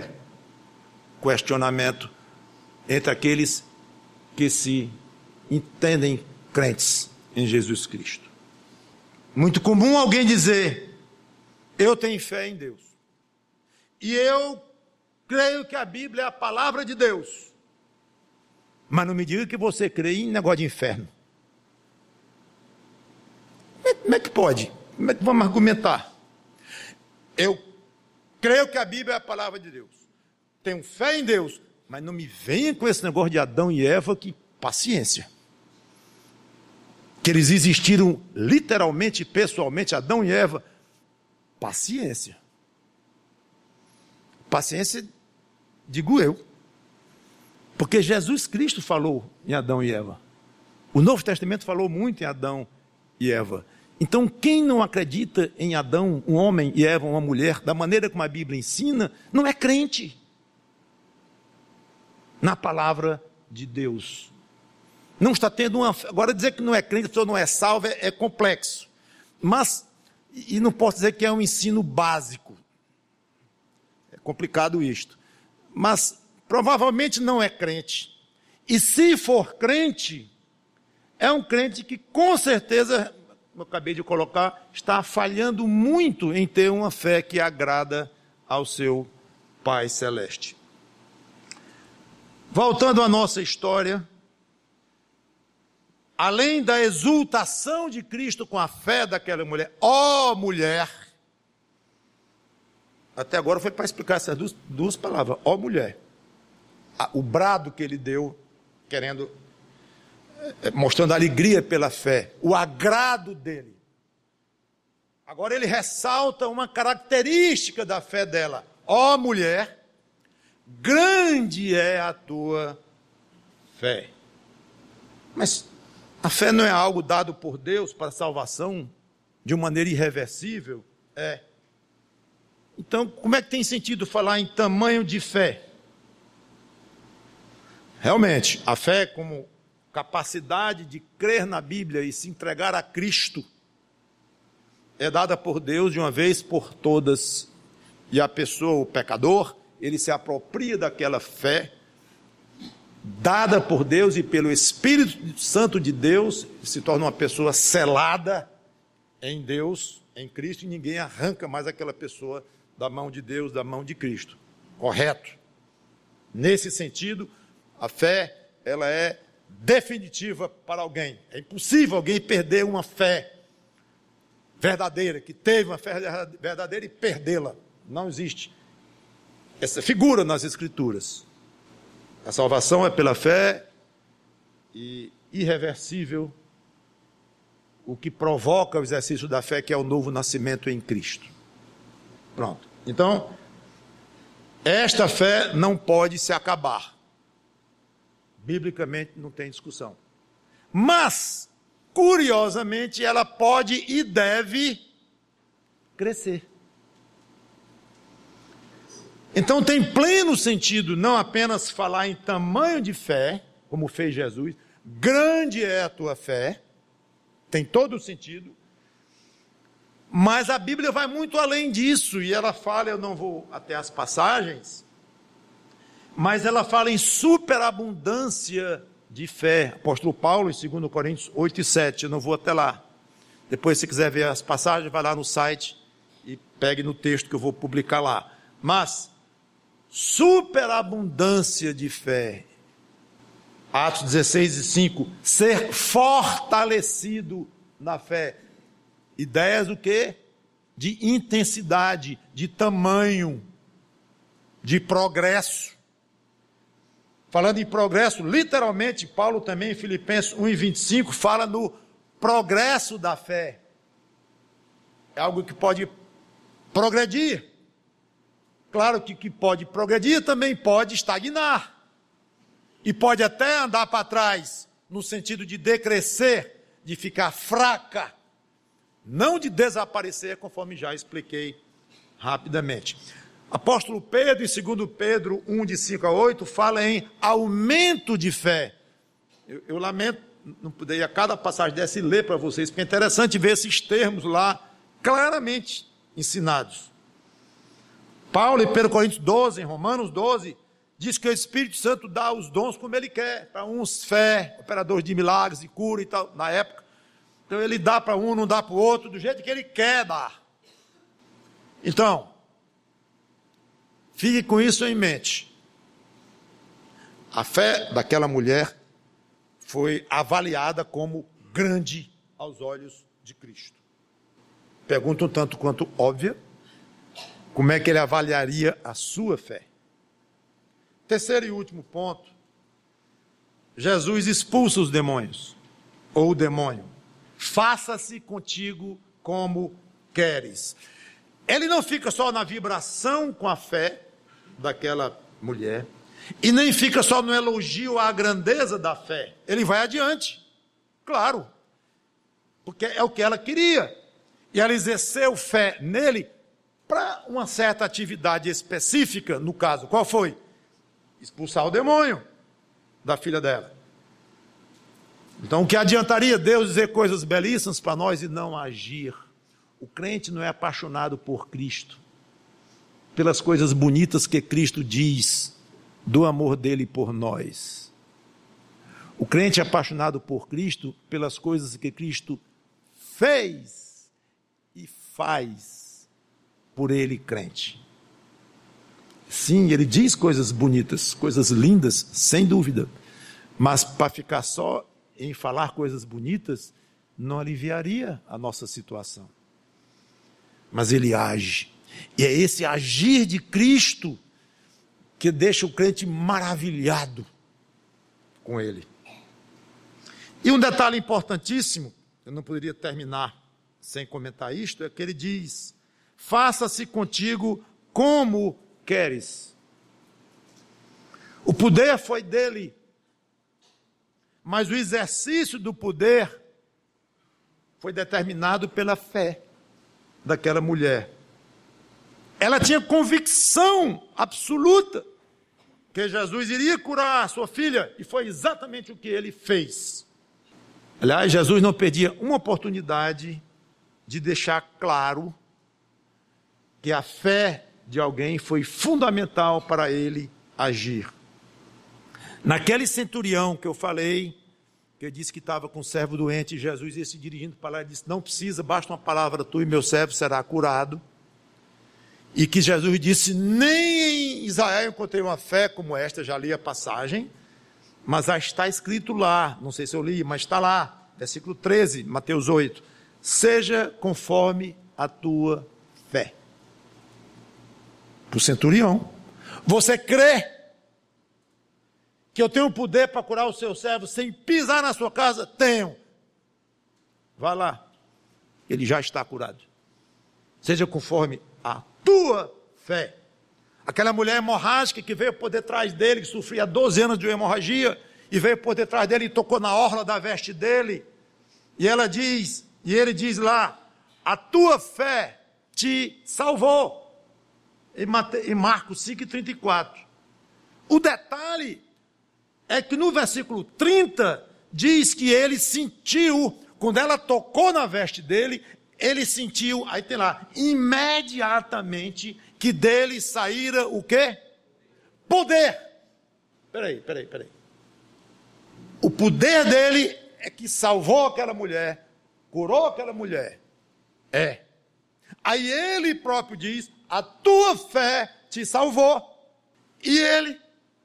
A: questionamento entre aqueles que se entendem crentes em Jesus Cristo. Muito comum alguém dizer: eu tenho fé em Deus, e eu creio que a Bíblia é a palavra de Deus, mas não me diga que você crê em negócio de inferno. Como é que pode? Como é que vamos argumentar? Eu creio que a Bíblia é a palavra de Deus, tenho fé em Deus, mas não me venha com esse negócio de Adão e Eva, que paciência. Que eles existiram literalmente, pessoalmente, Adão e Eva. Paciência. Paciência, digo eu. Porque Jesus Cristo falou em Adão e Eva. O Novo Testamento falou muito em Adão e Eva. Então, quem não acredita em Adão, um homem, e Eva, uma mulher, da maneira como a Bíblia ensina, não é crente na palavra de Deus. Não está tendo uma... Agora, dizer que não é crente, a pessoa não é salva, é, é complexo. Mas, e não posso dizer que é um ensino básico. É complicado isto. Mas, provavelmente não é crente. E se for crente, é um crente que, com certeza, eu acabei de colocar, está falhando muito em ter uma fé que agrada ao seu Pai Celeste. Voltando à nossa história, além da exultação de Cristo com a fé daquela mulher, ó oh, mulher, até agora foi para explicar essas duas, duas palavras, ó oh, mulher, o brado que ele deu, querendo, mostrando alegria pela fé, o agrado dele. Agora ele ressalta uma característica da fé dela, ó oh, mulher, grande é a tua fé. Mas a fé não é algo dado por Deus para a salvação de uma maneira irreversível? É. Então, como é que tem sentido falar em tamanho de fé? Realmente, a fé como capacidade de crer na Bíblia e se entregar a Cristo é dada por Deus de uma vez por todas. E a pessoa, o pecador, ele se apropria daquela fé dada por Deus e pelo Espírito Santo de Deus, se torna uma pessoa selada em Deus, em Cristo, e ninguém arranca mais aquela pessoa da mão de Deus, da mão de Cristo. Correto? Nesse sentido, a fé, ela é definitiva para alguém. É impossível alguém perder uma fé verdadeira, que teve uma fé verdadeira e perdê-la. Não existe essa figura nas Escrituras. A salvação é pela fé e irreversível o que provoca o exercício da fé, que é o novo nascimento em Cristo. Pronto. Então, esta fé não pode se acabar. Biblicamente não tem discussão. Mas, curiosamente, ela pode e deve crescer. Então tem pleno sentido não apenas falar em tamanho de fé, como fez Jesus, grande é a tua fé, tem todo o sentido, mas a Bíblia vai muito além disso, e ela fala, eu não vou até as passagens, mas ela fala em superabundância de fé. Apóstolo Paulo, em dois Coríntios oito e sete, eu não vou até lá. Depois, se quiser ver as passagens, vai lá no site e pegue no texto que eu vou publicar lá. Mas superabundância de fé. Atos dezesseis e cinco, ser fortalecido na fé. Ideias do quê? De intensidade, de tamanho, de progresso. Falando em progresso, literalmente, Paulo também em Filipenses um e vinte e cinco fala no progresso da fé. É algo que pode progredir. Claro que, que pode progredir, também pode estagnar. E pode até andar para trás, no sentido de decrescer, de ficar fraca. Não de desaparecer, conforme já expliquei rapidamente. Apóstolo Pedro, em dois Pedro um, de cinco a oito, fala em aumento de fé. Eu, eu lamento não poder ir a cada passagem dessa e ler para vocês, porque é interessante ver esses termos lá claramente ensinados. Paulo, em primeira Coríntios doze, em Romanos doze, diz que o Espírito Santo dá os dons como ele quer, para uns fé, operadores de milagres e cura e tal, na época. Então ele dá para um, não dá para o outro, do jeito que ele quer dar. Então, fique com isso em mente. A fé daquela mulher foi avaliada como grande aos olhos de Cristo. Pergunta um tanto quanto óbvia, como é que ele avaliaria a sua fé? Terceiro e último ponto, Jesus expulsa os demônios, ou o demônio. Faça-se contigo como queres. Ele não fica só na vibração com a fé daquela mulher, e nem fica só no elogio à grandeza da fé. Ele vai adiante, claro, porque é o que ela queria. E ela exerceu fé nele para uma certa atividade específica, no caso, qual foi? Expulsar o demônio da filha dela. Então, o que adiantaria Deus dizer coisas belíssimas para nós e não agir? O crente não é apaixonado por Cristo, pelas coisas bonitas que Cristo diz do amor dele por nós. O crente é apaixonado por Cristo pelas coisas que Cristo fez e faz por ele, crente. Sim, ele diz coisas bonitas, coisas lindas, sem dúvida, mas para ficar só em falar coisas bonitas, não aliviaria a nossa situação. Mas ele age, e é esse agir de Cristo que deixa o crente maravilhado com ele. E um detalhe importantíssimo, eu não poderia terminar sem comentar isto, é que ele diz: faça-se contigo como queres. O poder foi dele, mas o exercício do poder foi determinado pela fé daquela mulher. Ela tinha convicção absoluta que Jesus iria curar a sua filha, e foi exatamente o que ele fez. Aliás, Jesus não perdia uma oportunidade de deixar claro que a fé de alguém foi fundamental para ele agir. Naquele centurião que eu falei, que eu disse que estava com um servo doente, Jesus ia se dirigindo para lá e disse: não precisa, basta uma palavra tua e meu servo será curado. E que Jesus disse: nem em Israel encontrei uma fé como esta. Já li a passagem, mas já está escrito lá, não sei se eu li, mas está lá, versículo treze, Mateus oito: seja conforme a tua fé. Para o centurião: você crê que eu tenho poder para curar o seu servo sem pisar na sua casa? Tenho. Vá lá, ele já está curado. Seja conforme a tua fé. Aquela mulher hemorrágica que veio por detrás dele, que sofria doze anos de hemorragia, e veio por detrás dele e tocou na orla da veste dele, e ela diz, e ele diz lá: a tua fé te salvou. Em Marcos cinco, trinta e quatro. O detalhe é que no versículo trinta diz que ele sentiu, quando ela tocou na veste dele, ele sentiu, aí tem lá, imediatamente, que dele saíra o quê? Poder. Peraí, peraí, peraí. O poder dele é que salvou aquela mulher, curou aquela mulher. É. Aí ele próprio diz: a tua fé te salvou. E ele,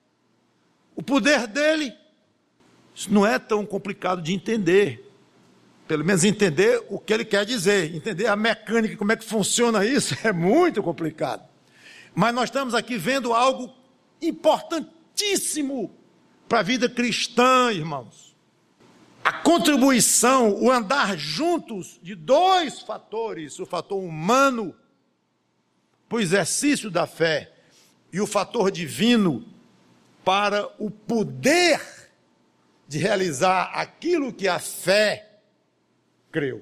A: o poder dele, isso não é tão complicado de entender. Pelo menos entender o que ele quer dizer, entender a mecânica, como é que funciona isso, é muito complicado. Mas nós estamos aqui vendo algo importantíssimo para a vida cristã, irmãos. A contribuição, o andar juntos de dois fatores, o fator humano, para o exercício da fé, e o fator divino, para o poder de realizar aquilo que a fé creu.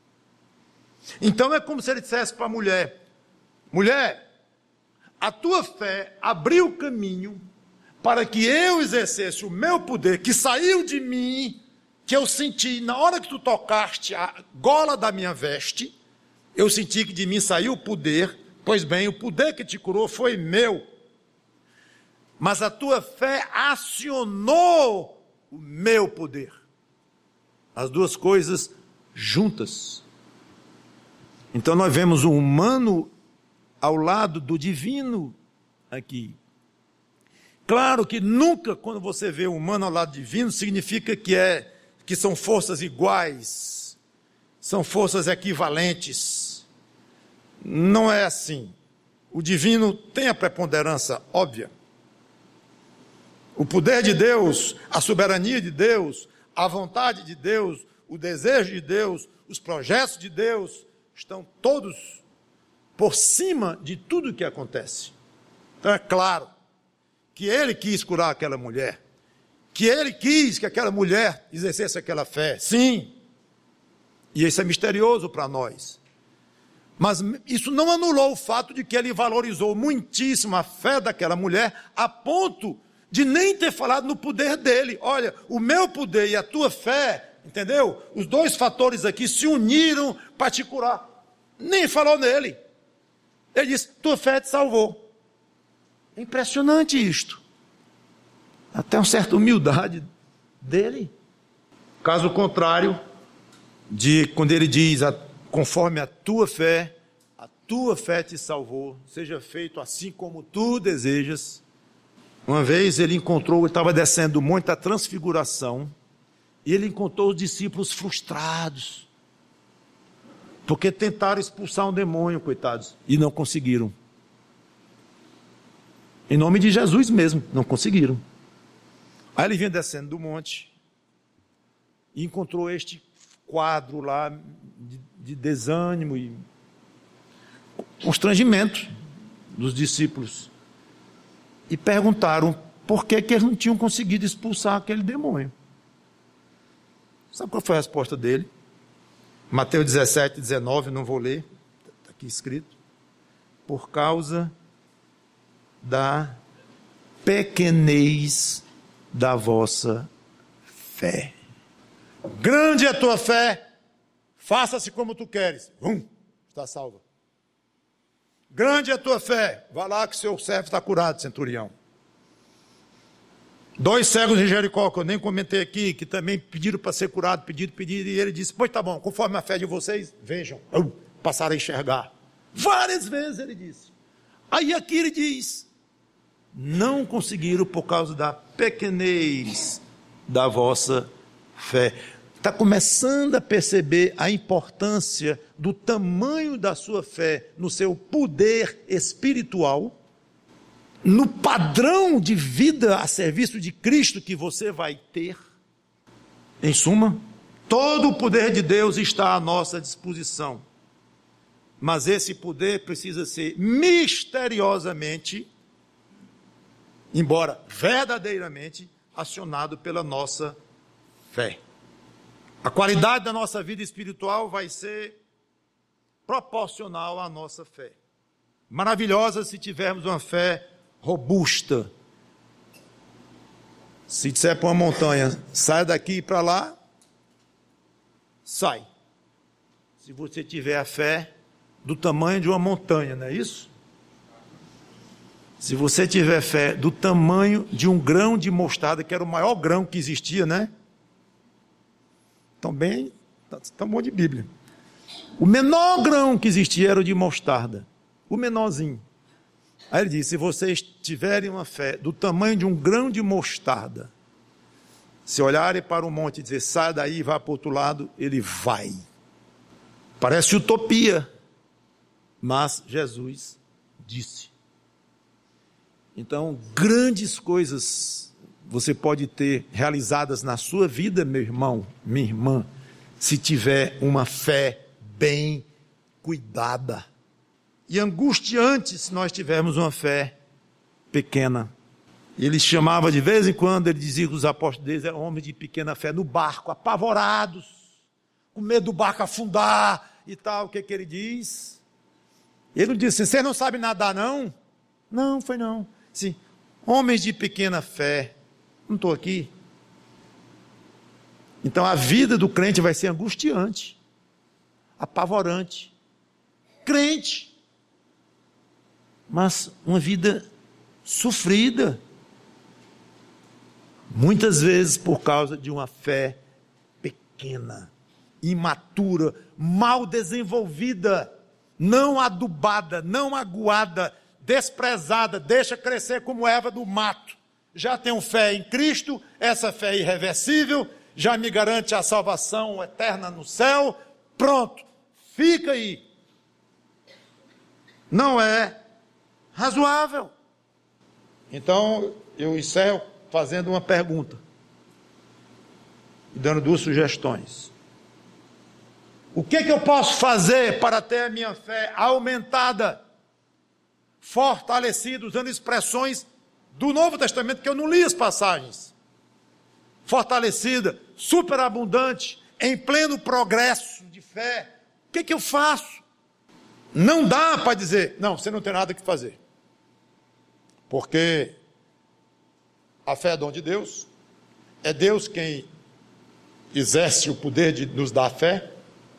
A: Então é como se ele dissesse para a mulher: mulher, a tua fé abriu o caminho para que eu exercesse o meu poder, que saiu de mim, que eu senti na hora que tu tocaste a gola da minha veste, eu senti que de mim saiu o poder. Pois bem, o poder que te curou foi meu. mas a tua fé acionou o meu poder. As duas coisas juntas. Então nós vemos o humano ao lado do divino aqui. Claro que nunca, quando você vê o humano ao lado divino, significa que, é, que são forças iguais, são forças equivalentes. Não é assim. O divino tem a preponderância óbvia. O poder de Deus, a soberania de Deus, a vontade de Deus, o desejo de Deus, os projetos de Deus, estão todos por cima de tudo que acontece. Então é claro que ele quis curar aquela mulher, que ele quis que aquela mulher exercesse aquela fé, sim, e isso é misterioso para nós, mas isso não anulou o fato de que ele valorizou muitíssimo a fé daquela mulher, a ponto de nem ter falado no poder dele. Olha, o meu poder e a tua fé, entendeu? Os dois fatores aqui se uniram para te curar. Nem falou nele. Ele disse, tua fé te salvou. É impressionante isto. Até uma certa humildade dele. Caso contrário, de quando ele diz, conforme a tua fé, a tua fé te salvou, seja feito assim como tu desejas. Uma vez ele encontrou, ele estava descendo do Monte da Transfiguração, e ele encontrou os discípulos frustrados, porque tentaram expulsar um demônio, coitados, e não conseguiram. Em nome de Jesus mesmo, não conseguiram. Aí ele vinha descendo do monte, e encontrou este quadro lá, de, de desânimo e constrangimento dos discípulos. E perguntaram por que, que eles não tinham conseguido expulsar aquele demônio. Sabe qual foi a resposta dele? Mateus dezessete, dezenove, não vou ler, está aqui escrito. Por causa da pequenez da vossa fé. Grande é a tua fé, faça-se como tu queres. Hum, está salva. Grande é a tua fé, vá lá que seu servo está curado, centurião. Dois cegos de Jericó, que eu nem comentei aqui, que também pediram para ser curado, pediram, pediram, e ele disse, pois tá bom, conforme a fé de vocês, vejam, uh, passaram a enxergar. Várias vezes ele disse. Aí aqui ele diz, não conseguiram por causa da pequenez da vossa fé. Está começando a perceber a importância do tamanho da sua fé no seu poder espiritual, no padrão de vida a serviço de Cristo que você vai ter. Em suma, todo o poder de Deus está à nossa disposição, mas esse poder precisa ser misteriosamente, embora verdadeiramente, acionado pela nossa fé. A qualidade da nossa vida espiritual vai ser proporcional à nossa fé. Maravilhosa se tivermos uma fé robusta. Se disser para uma montanha, sai daqui e para lá, sai. Se você tiver a fé do tamanho de uma montanha, não é isso? Se você tiver fé do tamanho de um grão de mostarda, que era o maior grão que existia, né? Então, bem, está bom de Bíblia. O menor grão que existia era o de mostarda. O menorzinho. Aí ele diz, se vocês tiverem uma fé do tamanho de um grão de mostarda, se olharem para o monte e dizer, sai daí e vá para o outro lado, ele vai. Parece utopia, mas Jesus disse. Então, grandes coisas você pode ter realizadas na sua vida, meu irmão, minha irmã, se tiver uma fé bem cuidada. E angustiante se nós tivermos uma fé pequena. Ele chamava de vez em quando, ele dizia que os apóstolos deles eram homens de pequena fé no barco, apavorados, com medo do barco afundar e tal. O que, que ele diz? Ele não disse assim, você não sabe nadar não? Não, foi não. Sim, homens de pequena fé. Não estou aqui. Então a vida do crente vai ser angustiante, apavorante. Crente, mas uma vida sofrida, Muitas vezes por causa de uma fé pequena, imatura, mal desenvolvida, não adubada, não aguada, desprezada, deixa crescer como erva do mato. Já tenho fé em Cristo, essa fé é irreversível, já me garante a salvação eterna no céu, pronto, fica aí. Não é razoável. Então, eu encerro fazendo uma pergunta e dando duas sugestões. O que, que eu posso fazer para ter a minha fé aumentada, fortalecida, usando expressões do Novo Testamento, que eu não li as passagens? Fortalecida, superabundante, em pleno progresso de fé. O que, que eu faço? Não dá para dizer, não, você não tem nada que fazer. Porque a fé é dom de Deus, é Deus quem exerce o poder de nos dar fé.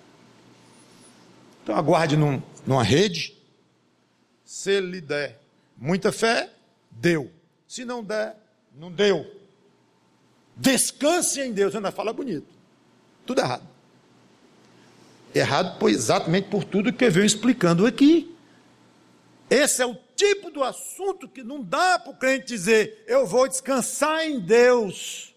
A: Então aguarde num, numa rede, se ele lhe der muita fé, deu. Se não der, não deu. Descanse em Deus, ainda fala bonito. Tudo errado. Errado pois, exatamente por tudo que eu venho explicando aqui. Esse é o tipo do assunto que não dá para o crente dizer, eu vou descansar em Deus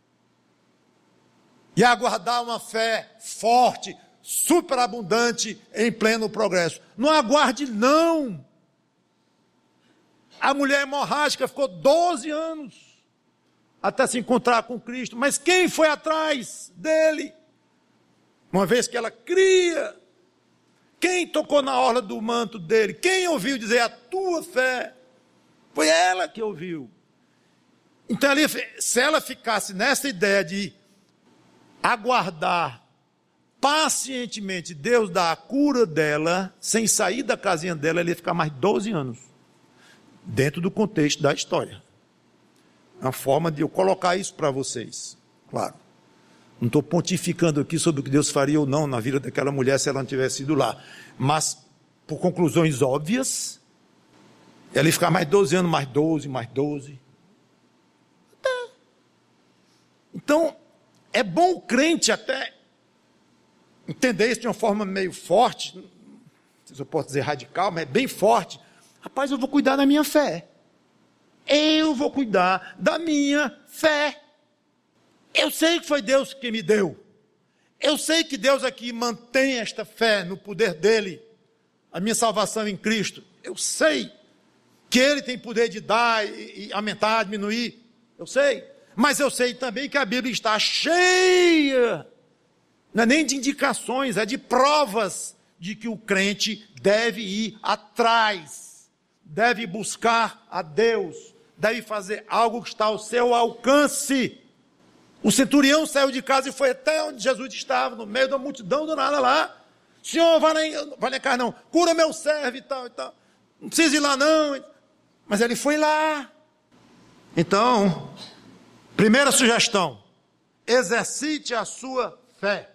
A: e aguardar uma fé forte, superabundante, em pleno progresso. Não aguarde, não. A mulher hemorrágica ficou doze anos até se encontrar com Cristo, mas quem foi atrás dele? Uma vez que ela cria, quem tocou na orla do manto dele? Quem ouviu dizer a tua fé? Foi ela que ouviu. Então, ali, se ela ficasse nessa ideia de aguardar pacientemente Deus dar a cura dela, sem sair da casinha dela, ela ia ficar mais doze anos, dentro do contexto da história. É uma forma de eu colocar isso para vocês, claro. Não estou pontificando aqui sobre o que Deus faria ou não na vida daquela mulher se ela não tivesse ido lá. Mas, por conclusões óbvias, ela ia ficar mais doze anos, mais doze, mais doze. Tá. Então, é bom o crente até entender isso de uma forma meio forte, não sei se eu posso dizer radical, mas é bem forte. Rapaz, eu vou cuidar da minha fé. Eu vou cuidar da minha fé. Eu sei que foi Deus que me deu. Eu sei que Deus aqui mantém esta fé no poder dele, a minha salvação em Cristo. Eu sei que ele tem poder de dar e, e aumentar, diminuir. Eu sei. Mas eu sei também que a Bíblia está cheia, não é nem de indicações, é de provas de que o crente deve ir atrás, deve buscar a Deus, deve fazer algo que está ao seu alcance. O centurião saiu de casa e foi até onde Jesus estava, no meio da multidão, do nada lá. Senhor, vai lá, vai lá cá não, cura meu servo e tal, e tal. Não precisa ir lá não. Mas ele foi lá. Então, primeira sugestão, exercite a sua fé.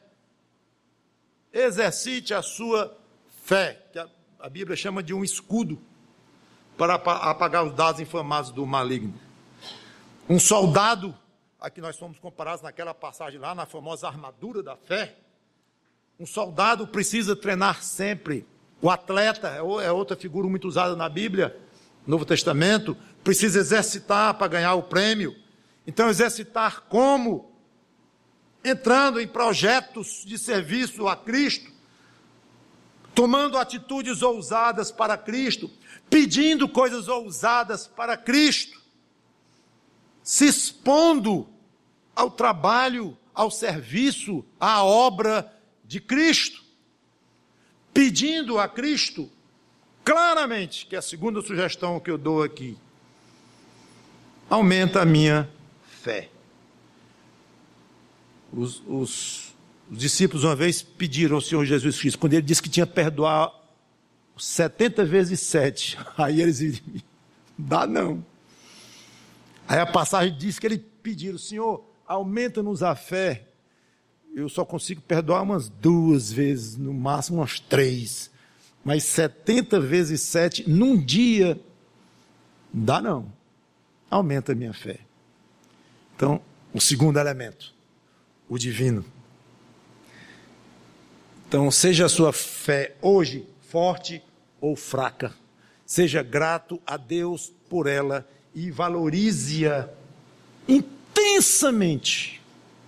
A: Exercite a sua fé, que a, a Bíblia chama de um escudo, para apagar os dados inflamados do maligno. Um soldado, aqui nós somos comparados naquela passagem lá, na famosa armadura da fé. Um soldado precisa treinar sempre. O atleta, é outra figura muito usada na Bíblia, no Novo Testamento, precisa exercitar para ganhar o prêmio. Então, exercitar como? Entrando em projetos de serviço a Cristo, tomando atitudes ousadas para Cristo, pedindo coisas ousadas para Cristo, se expondo ao trabalho, ao serviço, à obra de Cristo, pedindo a Cristo, claramente, que é a segunda sugestão que eu dou aqui, aumenta a minha fé. Os, os, os discípulos uma vez pediram ao Senhor Jesus Cristo, quando ele disse que tinha que perdoar setenta vezes sete, aí eles disseram, dá não. Aí a passagem diz que eles pediram, Senhor, aumenta-nos a fé. Eu só consigo perdoar umas duas vezes, no máximo umas três. Mas setenta vezes sete, num dia, dá não. Aumenta a minha fé. Então, o segundo elemento, o divino. Então, seja a sua fé hoje forte ou fraca, seja grato a Deus por ela e valorize-a intensamente,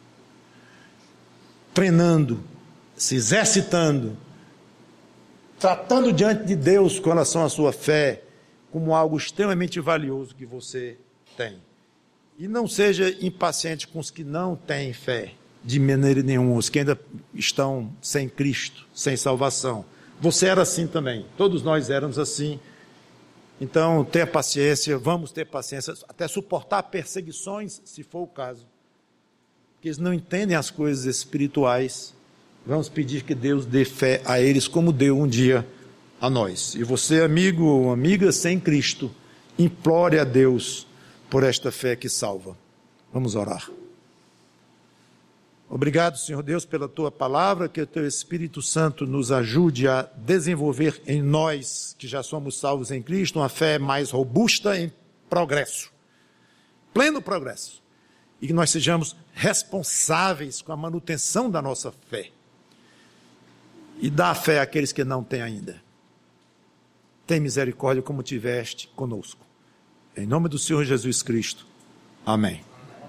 A: treinando, se exercitando, tratando diante de Deus com relação à sua fé como algo extremamente valioso que você tem. E não seja impaciente com os que não têm fé, de maneira nenhuma, os que ainda estão sem Cristo, sem salvação. Você era assim também, todos nós éramos assim. Então, tenha paciência, vamos ter paciência, até suportar perseguições, se for o caso. Porque eles não entendem as coisas espirituais. Vamos pedir que Deus dê fé a eles, como deu um dia a nós. E você, amigo ou amiga sem Cristo, implore a Deus por esta fé que salva. Vamos orar. Obrigado, Senhor Deus, pela Tua palavra, que o Teu Espírito Santo nos ajude a desenvolver em nós, que já somos salvos em Cristo, uma fé mais robusta em progresso, pleno progresso, e que nós sejamos responsáveis com a manutenção da nossa fé, e dá fé àqueles que não têm ainda. Tem misericórdia como tiveste conosco. Em nome do Senhor Jesus Cristo. Amém.